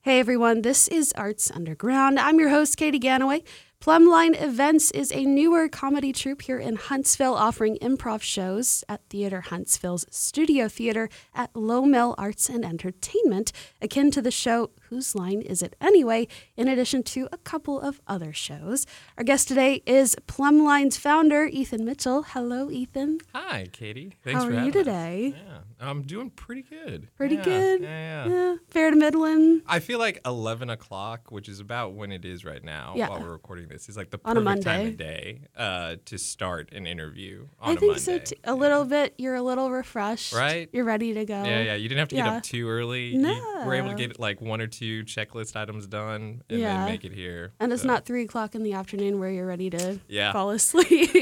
Hey everyone, this is Arts Underground. I'm your host, Katie Ganaway. Plumline Events is a newer comedy troupe here in Huntsville offering improv shows at Theater Huntsville's Studio Theater at Low Mill Arts and Entertainment, akin to the show Whose Line Is It Anyway?, in addition to a couple of other shows. Our guest today is Plumline's founder, Ethan Mitchell. Hello, Ethan. Hi, Katie. Thanks for having us. How are you today? Yeah, I'm doing pretty good. Pretty good? Yeah. Fair to middling? I feel like 11 o'clock, which is about when it is right now while we're recording this, is like the perfect time of day to start an interview on a Monday. I think so, too. A little bit. You're a little refreshed. Right? You're ready to go. Yeah. You didn't have to get up too early. No. You were able to get like one or two checklist items done and then make it here. And it's not 3 o'clock in the afternoon where you're ready to fall asleep.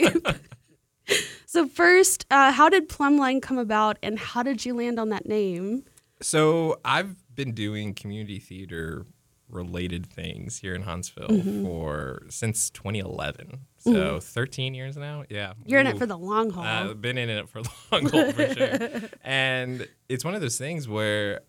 So first, how did Plumline come about and how did you land on that name? So I've been doing community theater related things here in Huntsville since 2011. So 13 years now. Yeah. You're in it for the long haul. I've been in it for the long haul for sure. And it's one of those things where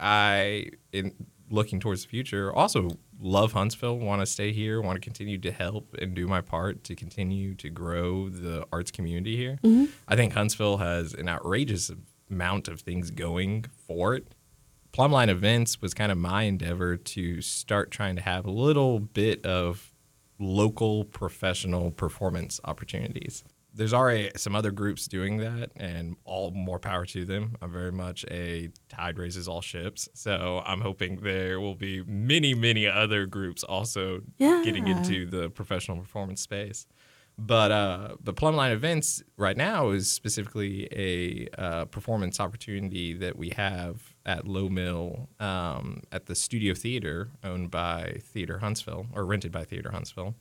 in looking towards the future, also love Huntsville, want to stay here, want to continue to help and do my part to continue to grow the arts community here. I think Huntsville has an outrageous amount of things going for it. Plumline Events was kind of my endeavor to start trying to have a little bit of local professional performance opportunities. There's already some other groups doing that, and all more power to them. I'm very much a tide raises all ships, so I'm hoping there will be many, many other groups also getting into the professional performance space. But Plumline Events right now is specifically a performance opportunity that we have at Low Mill at the Studio Theater owned by Theater Huntsville, or rented by Theater Huntsville.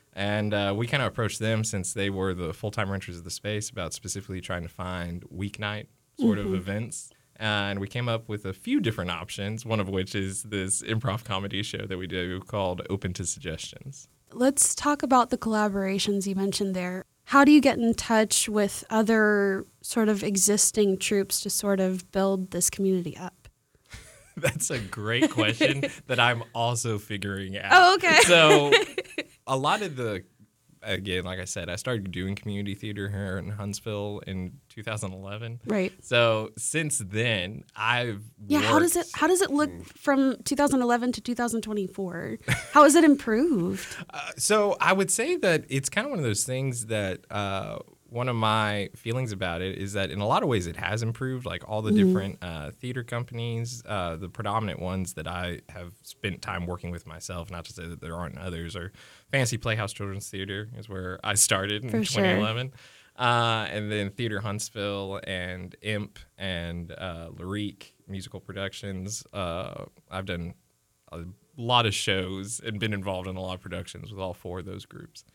And we kind of approached them since they were the full-time renters of the space about specifically trying to find weeknight sort of events. And we came up with a few different options, one of which is this improv comedy show that we do called Open to Suggestions. Let's talk about the collaborations you mentioned there. How do you get in touch with other sort of existing troupes to sort of build this community up? That's a great question that I'm also figuring out. Oh, okay. So a lot of again, like I said, I started doing community theater here in Huntsville in 2011. Right. So since then, I've how does it look from 2011 to 2024? How has it improved? So I would say that it's kind of one of those things that one of my feelings about it is that in a lot of ways it has improved. Like all the different theater companies, the predominant ones that I have spent time working with myself, not to say that there aren't others, are Fantasy Playhouse Children's Theater is where I started in 2011. And then Theater Huntsville and Imp and Lyrique Musical Productions. I've done a lot of shows and been involved in a lot of productions with all four of those groups.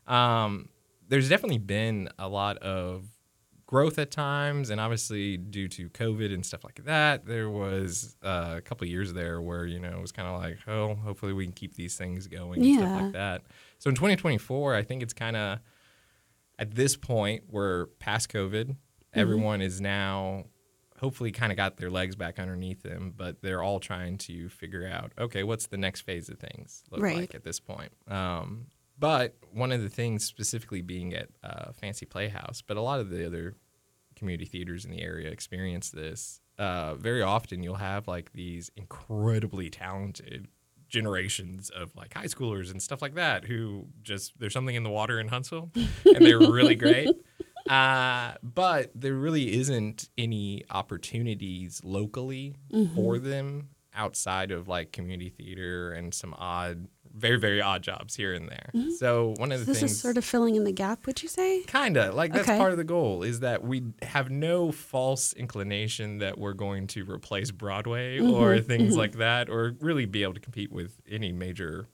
There's definitely been a lot of growth at times, and obviously due to COVID and stuff like that, there was a couple of years there where, it was kind of like, oh, hopefully we can keep these things going and stuff like that. So in 2024, I think it's kind of, at this point, we're past COVID. Everyone is now hopefully kind of got their legs back underneath them, but they're all trying to figure out, okay, what's the next phase of things look like at this point? But one of the things specifically being at Fancy Playhouse, but a lot of the other community theaters in the area experience this. Very often you'll have like these incredibly talented generations of like high schoolers and stuff like that who just, there's something in the water in Huntsville and they're really great. But there really isn't any opportunities locally for them outside of like community theater and some very, very odd jobs here and there. So one of the things... This is sort of filling in the gap, would you say? Kind of. Like that's part of the goal is that we have no false inclination that we're going to replace Broadway or things like that, or really be able to compete with any major,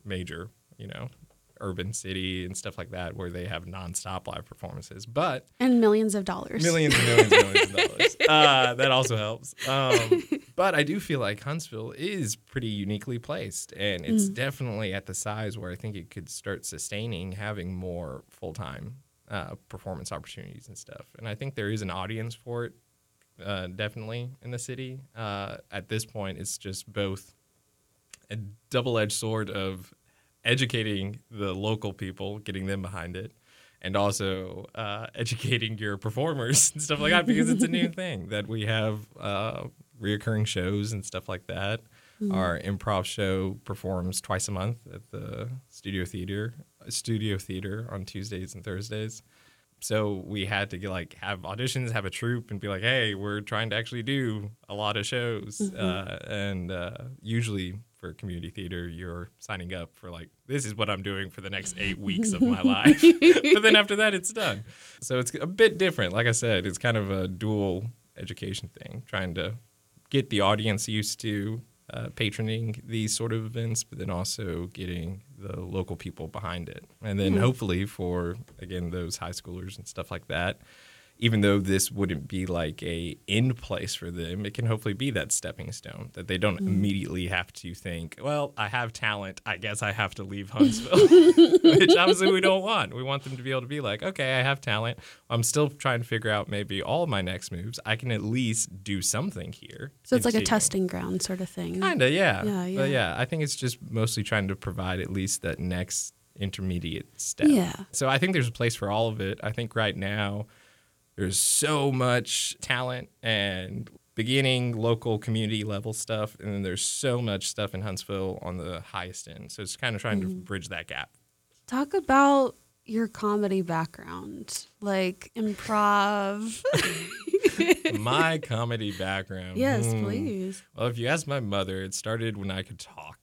urban city and stuff like that where they have nonstop live performances. But and millions of dollars. Millions of dollars. That also helps. But I do feel like Huntsville is pretty uniquely placed, and it's definitely at the size where I think it could start sustaining having more full-time performance opportunities and stuff. And I think there is an audience for it, definitely in the city. At this point, it's just both a double-edged sword of educating the local people, getting them behind it, and also educating your performers and stuff like that, because it's a new thing that we have reoccurring shows and stuff like that. Mm-hmm. Our improv show performs twice a month at the Studio Theater on Tuesdays and Thursdays. So we had to have auditions, have a troupe, and be like, hey, we're trying to actually do a lot of shows. Mm-hmm. And usually for community theater, you're signing up for this is what I'm doing for the next 8 weeks of my life. But then after that, it's done. So it's a bit different. Like I said, it's kind of a dual education thing, trying to get the audience used to patroning these sort of events, but then also getting the local people behind it. And then hopefully for, again, those high schoolers and stuff like that, even though this wouldn't be like a end place for them, it can hopefully be that stepping stone, that they don't immediately have to think, well, I have talent, I guess I have to leave Huntsville, which obviously we don't want. We want them to be able to be like, okay, I have talent. I'm still trying to figure out maybe all of my next moves. I can at least do something here. So it's like a testing ground sort of thing. Kind of, yeah. But yeah, I think it's just mostly trying to provide at least that next intermediate step. Yeah. So I think there's a place for all of it. I think right now, there's so much talent and beginning local community level stuff, and then there's so much stuff in Huntsville on the highest end. So it's kind of trying to bridge that gap. Talk about your comedy background, like improv. My comedy background. Yes, please. Well, if you ask my mother, it started when I could talk.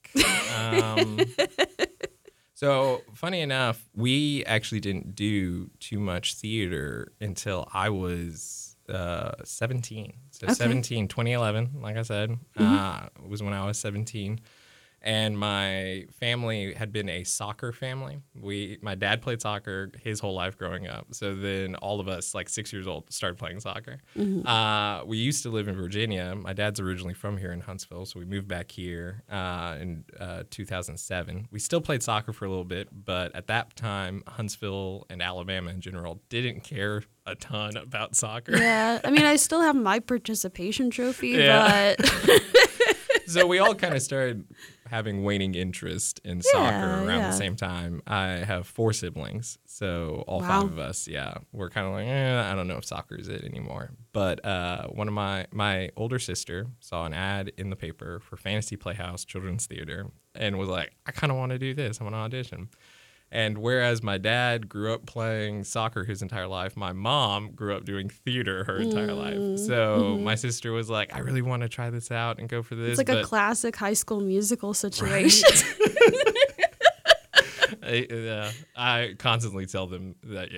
So, funny enough, we actually didn't do too much theater until I was 17. So, okay. 2011, like I said, was when I was 17. And my family had been a soccer family. My dad played soccer his whole life growing up. So then all of us, 6 years old, started playing soccer. Mm-hmm. We used to live in Virginia. My dad's originally from here in Huntsville, so we moved back here in 2007. We still played soccer for a little bit, but at that time, Huntsville and Alabama in general didn't care a ton about soccer. Yeah, I mean, I still have my participation trophy, but... So we all kind of started having waning interest in soccer around the same time. I have 4 siblings, so all 5 of us, we're kind of like, I don't know if soccer is it anymore. But one of my older sister saw an ad in the paper for Fantasy Playhouse Children's Theater and was like, I kind of want to do this. I want to audition. And whereas my dad grew up playing soccer his entire life, my mom grew up doing theater her entire life. So my sister was like, I really want to try this out and go for this. It's like a classic High School Musical situation. Right? I constantly tell them that,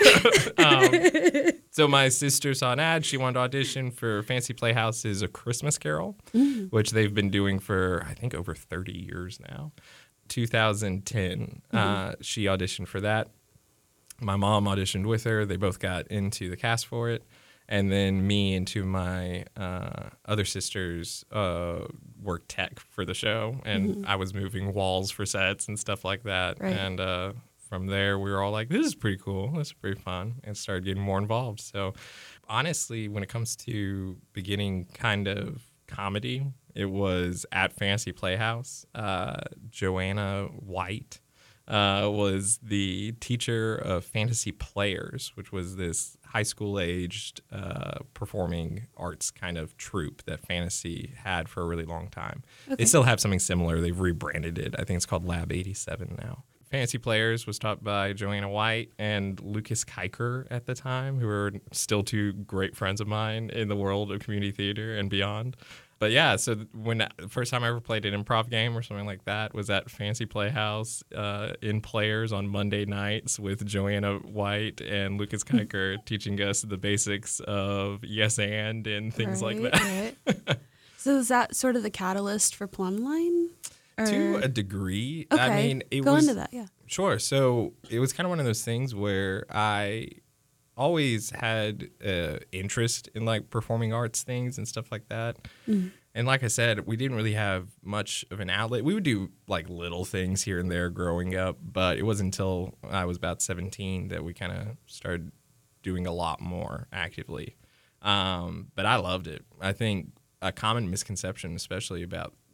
So my sister saw an ad. She wanted to audition for Fancy Playhouse's A Christmas Carol, which they've been doing for, I think, over 30 years now. 2010, she auditioned for that. My mom auditioned with her. They both got into the cast for it. And then me and 2 of my other sisters worked tech for the show. And I was moving walls for sets and stuff like that. Right. And from there, we were all like, this is pretty cool. This is pretty fun. And started getting more involved. So honestly, when it comes to beginning kind of comedy, it was at Fantasy Playhouse. Joanna White was the teacher of Fantasy Players, which was this high school-aged performing arts kind of troupe that Fantasy had for a really long time. Okay. They still have something similar. They've rebranded it. I think it's called Lab 87 now. Fantasy Players was taught by Joanna White and Lucas Kiker at the time, who are still 2 great friends of mine in the world of community theater and beyond. But yeah, so when the first time I ever played an improv game or something like that was at Fancy Playhouse in Players on Monday nights with Joanna White and Lucas Kiker teaching us the basics of yes and things like that. Right. So is that sort of the catalyst for Plumline? Or? To a degree. Okay. I mean, Go into that, yeah. Sure. So it was kind of one of those things where I always had interest in performing arts things and stuff like that. And like I said, we didn't really have much of an outlet. We would do little things here and there growing up, but it wasn't until I was about 17 that we kind of started doing a lot more actively. But I loved it. I think a common misconception, especially about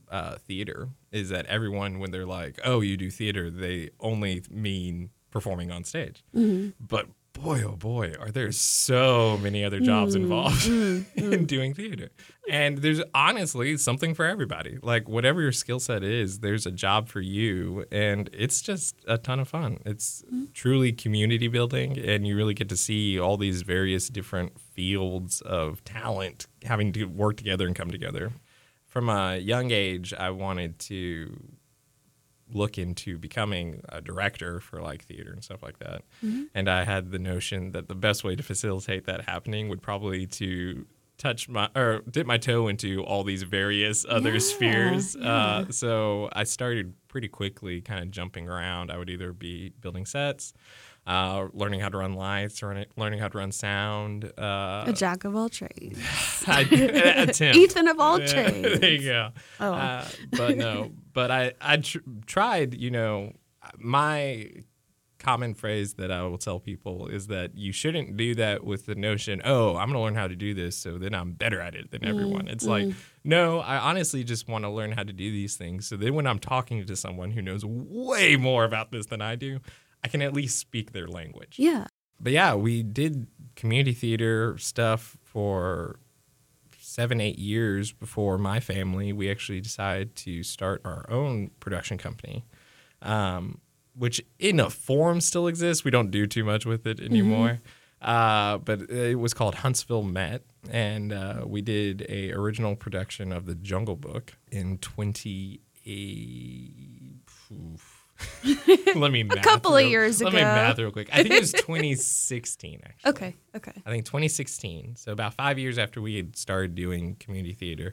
theater is that everyone, when they're like, "Oh, you do theater," they only mean performing on stage. But boy, oh boy, are there so many other jobs involved in doing theater. And there's honestly something for everybody. Like, whatever your skill set is, there's a job for you. And it's just a ton of fun. It's truly community building, and you really get to see all these various different fields of talent having to work together and come together. From a young age, I wanted to look into becoming a director for like theater and stuff like that. And I had the notion that the best way to facilitate that happening would probably to dip my toe into all these various other spheres. So I started pretty quickly kind of jumping around. I would either be building sets, learning how to run lights, learning how to run sound. A jack of all trades. Ethan of all trades. There you go. But I tried, my common phrase that I will tell people is that you shouldn't do that with the notion, oh, I'm going to learn how to do this, so then I'm better at it than everyone. It's like, no, I honestly just want to learn how to do these things. So then when I'm talking to someone who knows way more about this than I do, I can at least speak their language. Yeah. But yeah, we did community theater stuff for 7-8 years before my family. We actually decided to start our own production company, which in a form still exists. We don't do too much with it anymore. But it was called Huntsville Met, and we did a original production of The Jungle Book in 28... Let me math. A couple of years ago. Let me math real quick. I think it was 2016, actually. Okay. I think 2016. So about 5 years after we had started doing community theater,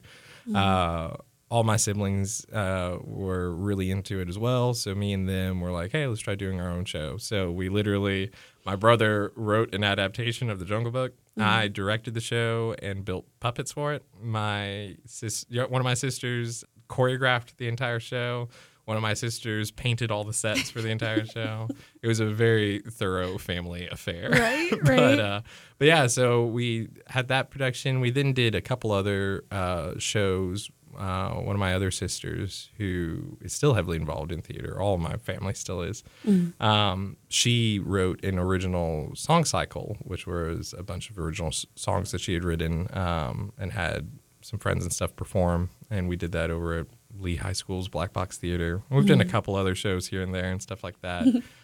all my siblings were really into it as well. So me and them were like, hey, let's try doing our own show. So we literally, my brother wrote an adaptation of The Jungle Book. I directed the show and built puppets for it. One of my sisters choreographed the entire show. One of my sisters painted all the sets for the entire show. It was a very thorough family affair. Right. But yeah, so we had that production. We then did a couple other shows. One of my other sisters, who is still heavily involved in theater, all of my family still is, she wrote an original song cycle, which was a bunch of original songs that she had written and had some friends and stuff perform. And we did that over at Lee High School's Black Box Theater. We've done a couple other shows here and there and stuff like that.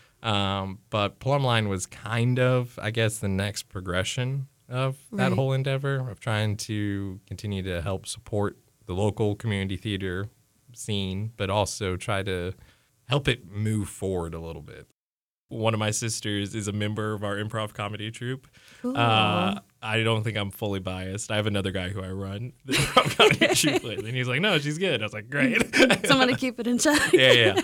But Plumline was kind of, I guess, the next progression of that whole endeavor of trying to continue to help support the local community theater scene, but also try to help it move forward a little bit. One of my sisters is a member of our improv comedy troupe. Cool. I don't think I'm fully biased. I have another guy who I run the improv comedy troupe with, and he's like, no, she's good. I was like, great. Someone to keep it in check. Yeah.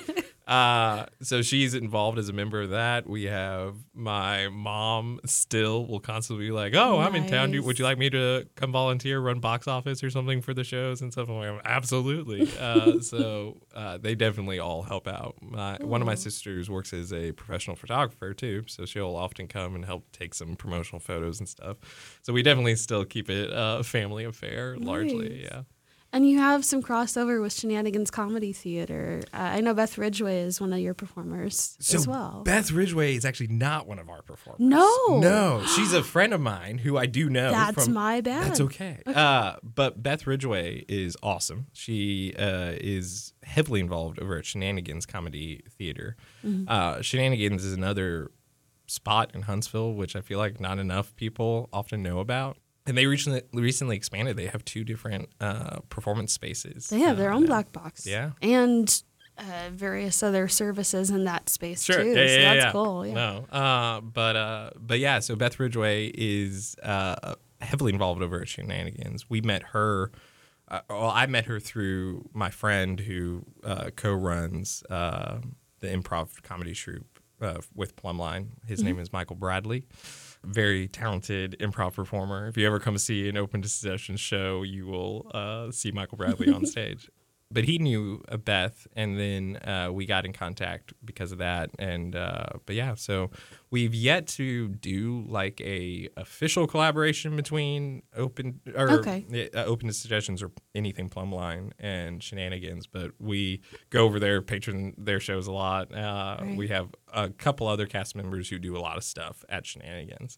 So she's involved as a member of that. We have my mom still will constantly be like, oh, I'm in town. Would you like me to come volunteer, run box office or something for the shows and stuff? I'm like, absolutely. So they definitely all help out. One of my sisters works as a professional photographer too, so she'll often come and help take some promotional photos and stuff. So we definitely still keep it a family affair largely, yeah. And you have some crossover with Shenanigans Comedy Theater. I know Beth Ridgway is one of your performers as well. Beth Ridgway is actually not one of our performers. No, she's a friend of mine who I do know. That's my bad. That's okay. But Beth Ridgway is awesome. She is heavily involved over at Shenanigans Comedy Theater. Shenanigans is another spot in Huntsville, which I feel like not enough people often know about. And they recently expanded. They have 2 different performance spaces. They have their own black box. Yeah. And various other services in that space sure. too. Yeah, that's cool. Yeah. No. But yeah, so Beth Ridgway is heavily involved over at Shenanigans. We met her. I met her through my friend who co-runs the improv comedy troupe with Plumline. His name is Michael Bradley. Very talented improv performer. If you ever come see an open discussion show, you will see Michael Bradley on stage. but he knew Beth, and then we got in contact because of that. And but yeah, so we've yet to do like a official collaboration between Open to Suggestions or anything Plumline and Shenanigans, but we go over there, patron their shows a lot. Right. We have a couple other cast members who do a lot of stuff at Shenanigans.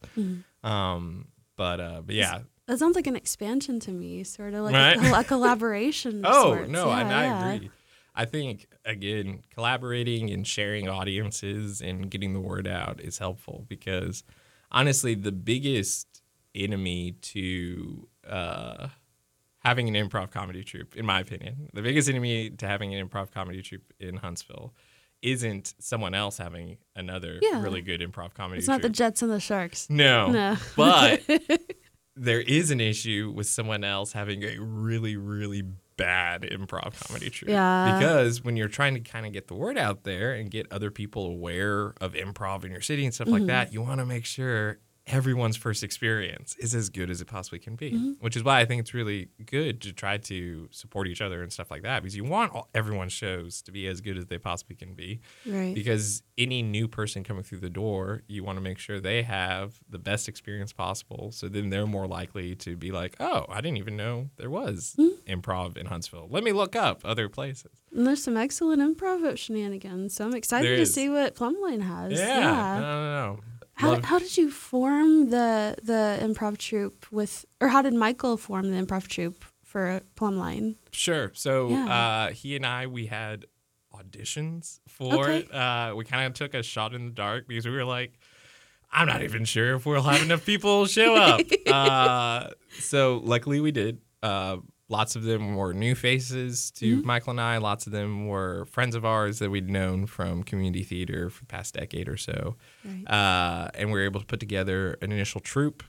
But yeah. That sounds like an expansion to me, sort of like Right? a collaboration. of Oh, sorts. no, Yeah, I agree. I think, again, collaborating and sharing audiences and getting the word out is helpful because, honestly, the biggest enemy to having an improv comedy troupe, in my opinion, the biggest enemy to having an improv comedy troupe in Huntsville isn't someone else having another really good improv comedy It's troupe. not the Jets and the Sharks. No. But there is an issue with someone else having a really, really bad improv comedy troupe. Yeah. Because when you're trying to kind of get the word out there and get other people aware of improv in your city and stuff like that, you want to make sure everyone's first experience is as good as it possibly can be, which is why I think it's really good to try to support each other and stuff like that, because you want everyone's shows to be as good as they possibly can be. Right. Because any new person coming through the door, you want to make sure they have the best experience possible. So then they're more likely to be like, oh, I didn't even know there was improv in Huntsville. Let me look up other places. And there's some excellent improv at Shenanigans, so I'm excited to see what Plumline has. Yeah. No. How did you form the improv troupe or how did Michael form the improv troupe for Plumline? Sure. So he and I, we had auditions for it. We kind of took a shot in the dark because we were like, I'm not even sure if we'll have enough people show up. So luckily we did. Lots of them were new faces to Michael and I. Lots of them were friends of ours that we'd known from community theater for the past decade or so. Right. And we were able to put together an initial troupe.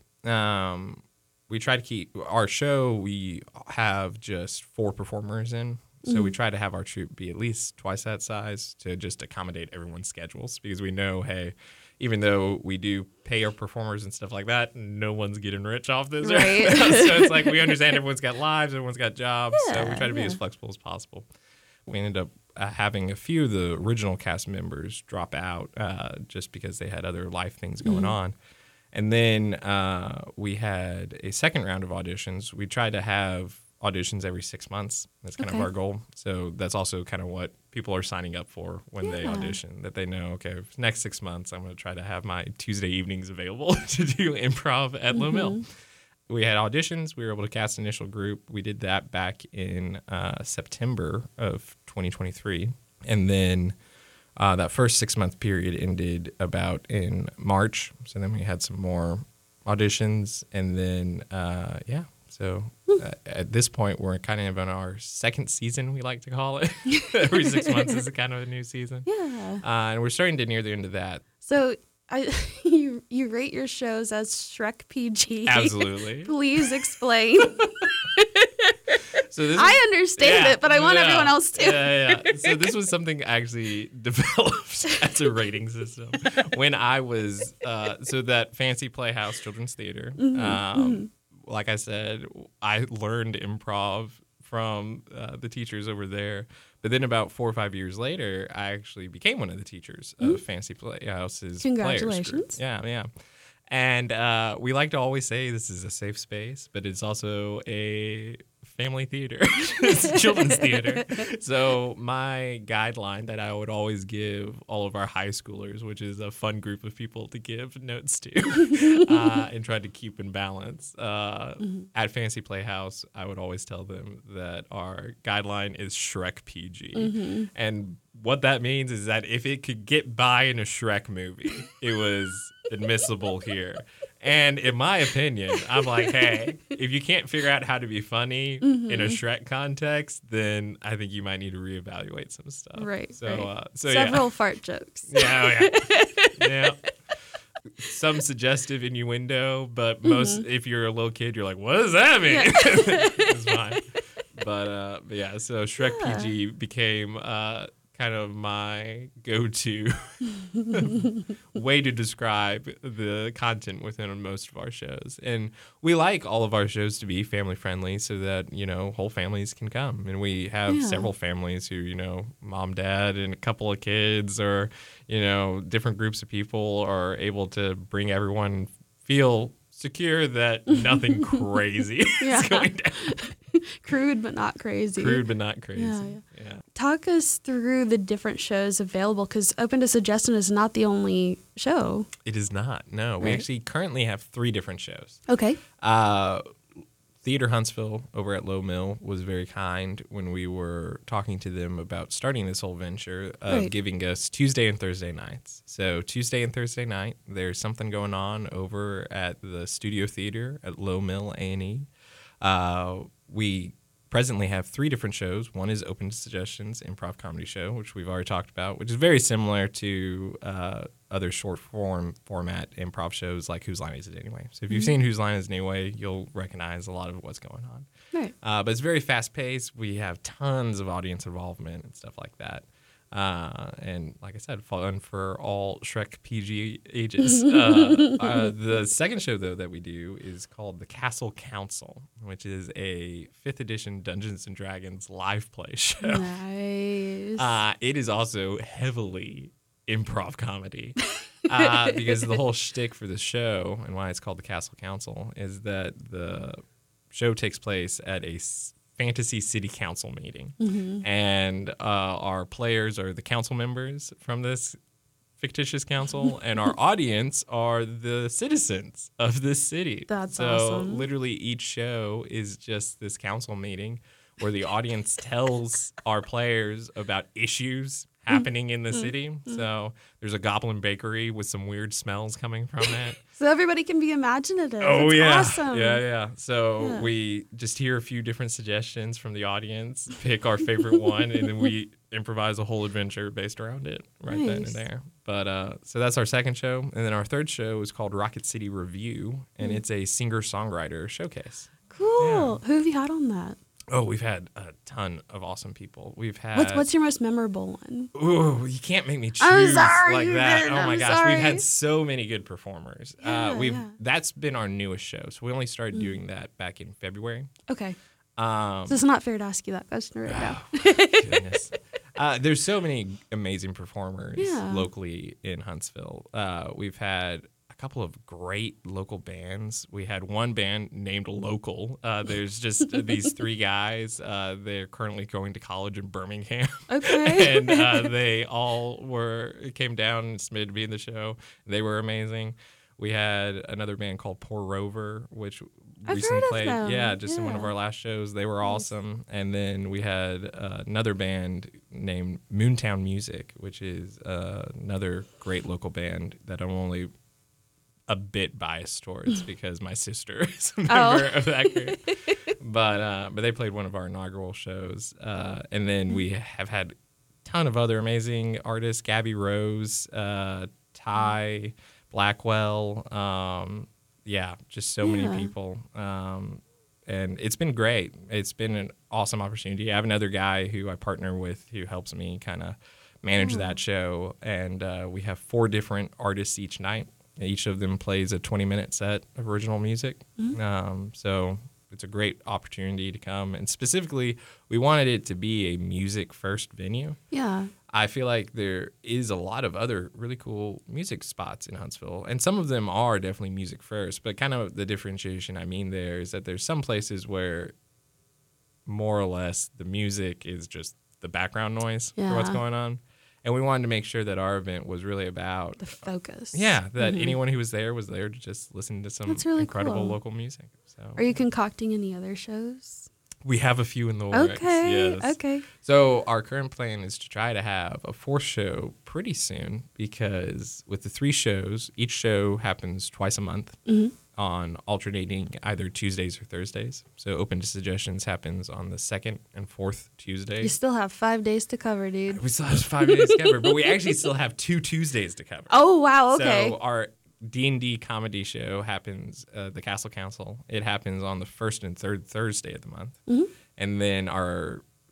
We try to keep our show, we have just 4 performers in. So we try to have our troupe be at least twice that size to just accommodate everyone's schedules because we know, hey, even though we do pay our performers and stuff like that, no one's getting rich off this. Right. So it's like we understand everyone's got lives, everyone's got jobs, so we try to be as flexible as possible. We ended up having a few of the original cast members drop out just because they had other life things going on. And then we had a second round of auditions. We tried to have auditions every 6 months. That's kind of our goal. So that's also kind of what people are signing up for when they audition, that they know, okay, for the next 6 months, I'm going to try to have my Tuesday evenings available to do improv at Low Mill. We had auditions. We were able to cast an initial group. We did that back in September of 2023. And then that first 6 month period ended about in March. So then we had some more auditions. And then, So at this point, we're kind of in our second season, we like to call it. Every 6 months is kind of a new season. Yeah. And we're starting to near the end of that. So you rate your shows as Shrek PG. Absolutely. Please explain. So I understand it, but I want everyone else to. Yeah. So this was something I actually developed as a rating system when I was, so that Fancy Playhouse Children's Theater. Like I said, I learned improv from the teachers over there. But then about 4 or 5 years later, I actually became one of the teachers of Fancy Playhouse's Congratulations. Players group. Yeah. And we like to always say this is a safe space, but it's also a family theater. It's children's theater. So my guideline that I would always give all of our high schoolers, which is a fun group of people to give notes to and try to keep in balance. At Fancy Playhouse, I would always tell them that our guideline is Shrek PG. And what that means is that if it could get by in a Shrek movie, it was admissible here. And in my opinion, I'm like, hey, if you can't figure out how to be funny in a Shrek context, then I think you might need to reevaluate some stuff. Right. So several fart jokes. Yeah. Some suggestive innuendo, but most, if you're a little kid, you're like, what does that mean? It's fine. But yeah, so Shrek PG became kind of my go-to way to describe the content within most of our shows. And we like all of our shows to be family friendly so that, whole families can come. And we have several families who, mom, dad, and a couple of kids or, different groups of people are able to bring everyone feel secure that nothing crazy is going down. Crude but not crazy. Crude but not crazy. Yeah. Talk us through the different shows available, because Open to Suggestion is not the only show. It is not. No, we actually currently have 3 different shows. Okay. Theater Huntsville over at Low Mill was very kind when we were talking to them about starting this whole venture of giving us Tuesday and Thursday nights. So Tuesday and Thursday night, there's something going on over at the Studio Theater at Low Mill A&E. We presently have 3 different shows. One is Open to Suggestions improv comedy show, which we've already talked about, which is very similar to other short format improv shows like Whose Line Is It Anyway? So if you've seen Whose Line Is It Anyway, you'll recognize a lot of what's going on. Right. But it's very fast paced. We have tons of audience involvement and stuff like that. And like I said, fun for all Shrek PG ages. The second show, though, that we do is called The Castle Council, which is a 5th edition Dungeons & Dragons live play show. Nice. It is also heavily improv comedy because the whole shtick for the show and why it's called The Castle Council is that the show takes place at a fantasy city council meeting. And our players are the council members from this fictitious council, and our audience are the citizens of this city. That's so awesome. Literally each show is just this council meeting where the audience tells our players about issues happening in the city. So there's a goblin bakery with some weird smells coming from it. So everybody can be imaginative. Oh, That's yeah. awesome. Yeah. So we just hear a few different suggestions from the audience, pick our favorite one, and then we improvise a whole adventure based around it then and there. But so that's our second show. And then our third show is called Rocket City Review, and it's a singer-songwriter showcase. Cool. Who have you had on that? Oh, we've had a ton of awesome people. We've had... What's your most memorable one? Ooh, you can't make me choose I'm sorry, like you that. did. Oh my I'm gosh, sorry. we've had so many good performers. Yeah. That's been our newest show. So we only started doing that back in February. Okay. So it's not fair to ask you that question right now. Goodness. There's so many amazing performers locally in Huntsville. We've had a couple of great local bands. We had one band named Local. There's just these 3 guys. They're currently going to college in Birmingham. Okay. And they all came down and submitted to be in the show. They were amazing. We had another band called Poor Rover, which recently played in one of our last shows. They were awesome. And then we had another band named Moontown Music, which is another great local band that I'm only a bit biased towards because my sister is a member of that group. But they played one of our inaugural shows. And then we have had a ton of other amazing artists, Gabby Rose, Ty Blackwell, just so many people. And it's been great. It's been an awesome opportunity. I have another guy who I partner with who helps me kind of manage that show. And we have 4 different artists each night. Each of them plays a 20-minute set of original music. So it's a great opportunity to come. And specifically, we wanted it to be a music-first venue. Yeah. I feel like there is a lot of other really cool music spots in Huntsville, and some of them are definitely music first, but kind of the differentiation I mean there is that there's some places where more or less the music is just the background noise for what's going on. And we wanted to make sure that our event was really about the focus. Yeah, that anyone who was there to just listen to some really incredible cool. local music. So Are you concocting any other shows? we have a few in the works. Okay. Yes. Okay. So our current plan is to try to have a 4th show pretty soon because with the 3 shows, each show happens twice a month on alternating either Tuesdays or Thursdays. So Open to Suggestions happens on the 2nd and 4th Tuesdays. You still have 5 days to cover, dude. We still have 5 days to cover, but we actually still have 2 Tuesdays to cover. Oh, wow. Okay. So our D&D comedy show happens, the Castle Council. It happens on the 1st and 3rd Thursday of the month. And then our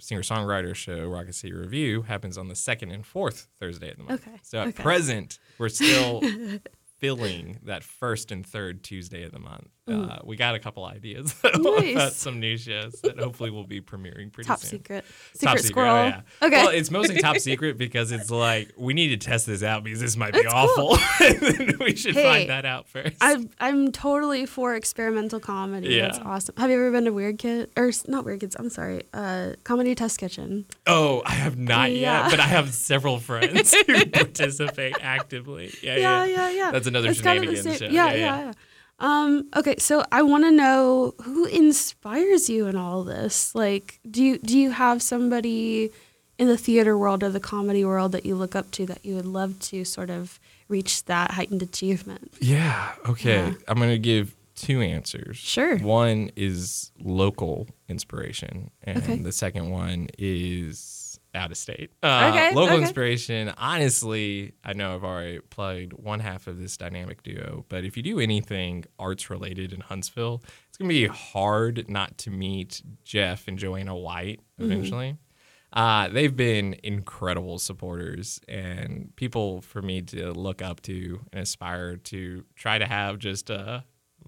singer-songwriter show, Rocket City Review, happens on the second and fourth Thursday of the month. Okay. So at present, we're still filling that first and third Tuesday of the month. We got a couple ideas about some new shows that hopefully will be premiering pretty Top soon. secret. Top Secret squirrel. Oh, yeah. Okay. Well, it's mostly top secret because it's like, we need to test this out because this might be awful. Cool. We should find that out first. I'm totally for experimental comedy. Yeah. That's awesome. Have you ever been to Weird Kids? Or not Weird Kids, I'm sorry. Comedy Test Kitchen. Oh, I have not yet, but I have several friends who participate actively. Yeah. That's another shenanigans show. Yeah. Okay, so I want to know who inspires you in all this. Like, do you have somebody in the theater world or the comedy world that you look up to that you would love to sort of reach that heightened achievement? Yeah. Okay. Yeah. I'm going to give two answers. Sure. One is local inspiration, and the second one is out of state. Local inspiration, honestly, I know I've already played one half of this dynamic duo, but if you do anything arts related in Huntsville, it's going to be hard not to meet Jeff and Joanna White eventually. They've been incredible supporters and people for me to look up to and aspire to try to have just a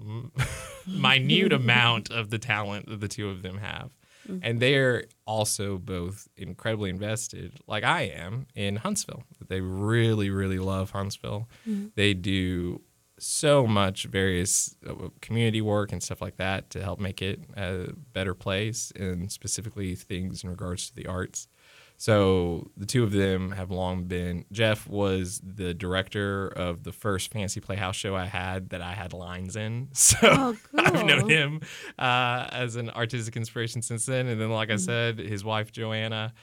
minute amount of the talent that the two of them have. And they're also both incredibly invested, like I am, in Huntsville. They really, really love Huntsville. They do so much various community work and stuff like that to help make it a better place, and specifically things in regards to the arts. So the two of them have long been. Jeff was the director of the first Fancy Playhouse show I had that I had lines in. So cool. I've known him as an artistic inspiration since then. And then, like I said, his wife, Joanna,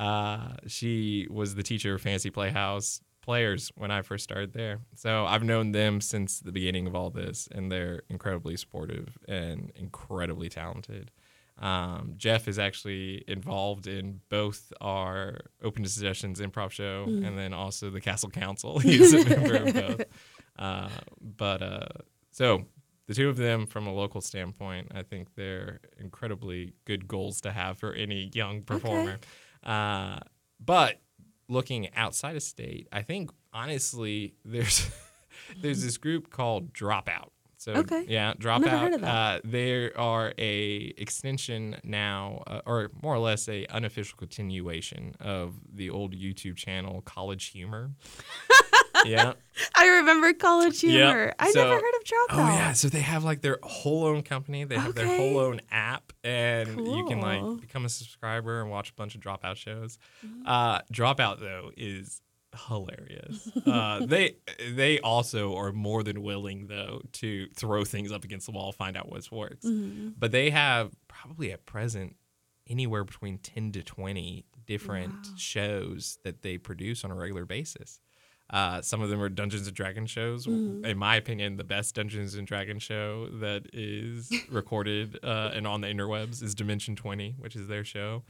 she was the teacher of Fancy Playhouse players when I first started there. So I've known them since the beginning of all this, and they're incredibly supportive and incredibly talented. Jeff is actually involved in both our Open to Suggestions improv show and then also the Castle Council. He's a member of both. So the two of them, from a local standpoint, I think they're incredibly good goals to have for any young performer. But looking outside of state, I think, honestly, there's this group called Dropout. So, Dropout. Never heard of that. They are a extension now, or more or less a unofficial continuation of the old YouTube channel College Humor. Yeah. I remember College Humor. Yep. I never heard of Dropout. Oh, yeah. So they have like their whole own company. They have their whole own app, and you can like become a subscriber and watch a bunch of Dropout shows. Dropout, though, is hilarious. They also are more than willing, though, to throw things up against the wall, find out what works. But they have probably at present anywhere between 10 to 20 different shows that they produce on a regular basis. Some of them are Dungeons and Dragons shows. In my opinion, the best Dungeons and Dragons show that is recorded and on the interwebs is Dimension 20, which is their show.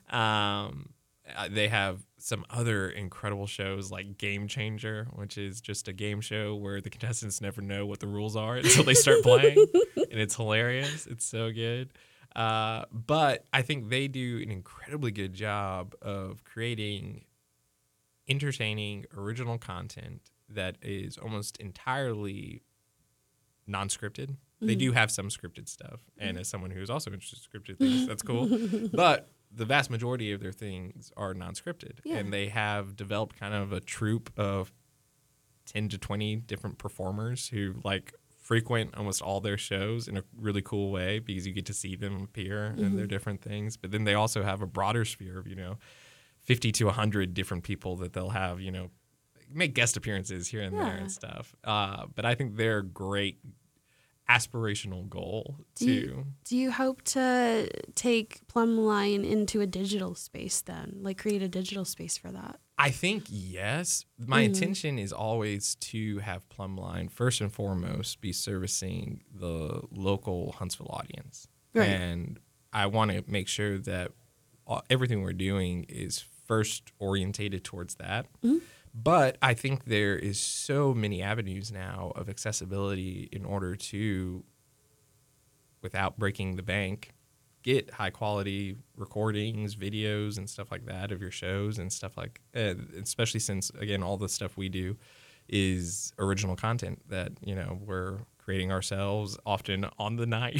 They have some other incredible shows like Game Changer, which is just a game show where the contestants never know what the rules are until they start playing. And it's hilarious. It's so good. But I think they do an incredibly good job of creating entertaining, original content that is almost entirely non-scripted. They do have some scripted stuff. And as someone who's also interested in scripted things, that's cool. But the vast majority of their things are non-scripted. Yeah. And they have developed kind of a troupe of 10 to 20 different performers who like frequent almost all their shows in a really cool way because you get to see them appear in their different things. But then they also have a broader sphere of, 50 to 100 different people that they'll have, make guest appearances here and there and stuff. But I think they're a great aspirational goal too. Do you hope to take Plumline into a digital space then? Like create a digital space for that? I think yes. My intention is always to have Plumline first and foremost be servicing the local Huntsville audience. Right. And I want to make sure that everything we're doing is first orientated towards that. But I think there is so many avenues now of accessibility in order to, without breaking the bank, get high quality recordings, videos, and stuff like that of your shows and stuff like, especially since, again, all the stuff we do is original content that, we're creating ourselves often on the night.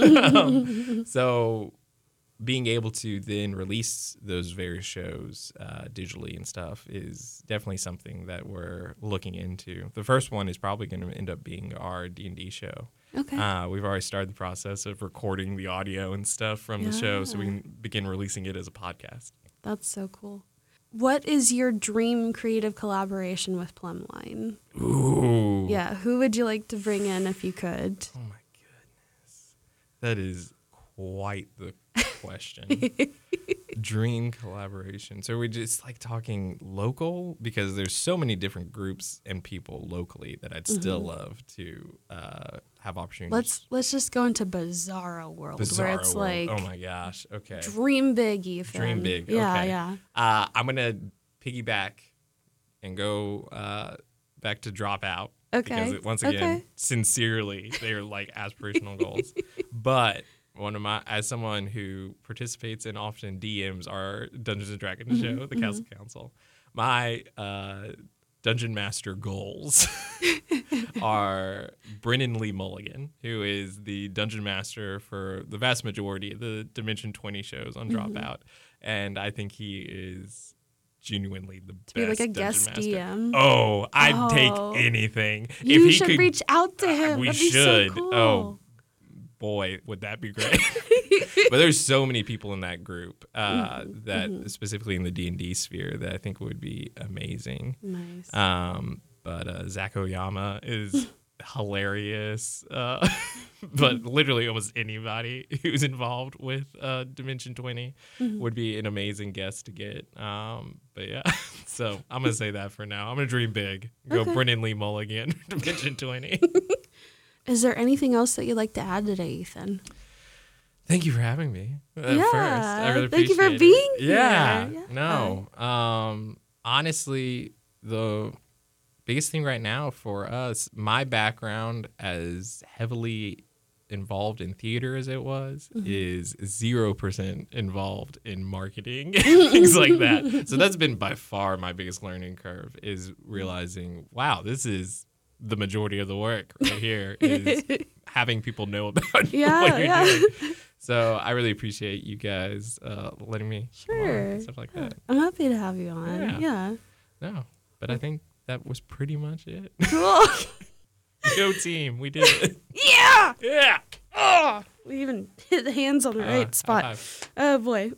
So being able to then release those various shows digitally and stuff is definitely something that we're looking into. The first one is probably going to end up being our D&D show. Okay. We've already started the process of recording the audio and stuff from the show so we can begin releasing it as a podcast. That's so cool. What is your dream creative collaboration with Plumline? Ooh. Yeah, who would you like to bring in if you could? Oh my goodness. That is quite the question. Dream collaboration. So we're just like talking local, because there's so many different groups and people locally that I'd still love to have opportunities. Let's just go into Bizarro world where it's like, oh my gosh, okay, dream big, Ethan. dream big. Yeah, okay. yeah. I'm gonna piggyback and go back to Dropout. Okay. Because once again, sincerely, they're like aspirational goals. But as someone who participates and often DMs our Dungeons and Dragons show, the Castle Council, my Dungeon Master goals are Brennan Lee Mulligan, who is the Dungeon Master for the vast majority of the Dimension 20 shows on Dropout. And I think he is genuinely the best. Be like a Dungeon guest Master. DM. Oh, I'd take anything. You if he should could, reach out to him. We That'd be should. so cool. Oh, boy, would that be great. But there's so many people in that group that specifically in the D&D sphere that I think would be amazing. Nice. But Zach Oyama is hilarious. But literally almost anybody who's involved with Dimension 20 would be an amazing guest to get. But yeah, so I'm going to say that for now. I'm going to dream big. Go Brennan Lee Mulligan, Dimension 20. Is there anything else that you'd like to add today, Ethan? Thank you for having me. First, I really thank you for appreciate being it. here. Yeah. No. Honestly, the biggest thing right now for us, my background as heavily involved in theater as it was, is 0% involved in marketing, things like that. So that's been by far my biggest learning curve, is realizing, wow, this is the majority of the work right here, is having people know about what you're doing. So I really appreciate you guys letting me come on and stuff like that. I'm happy to have you on. Yeah. No, but I think that was pretty much it. Cool. Go team, we did it. Yeah. Yeah. Oh, we even hit the hands on the right spot. High five. Oh boy.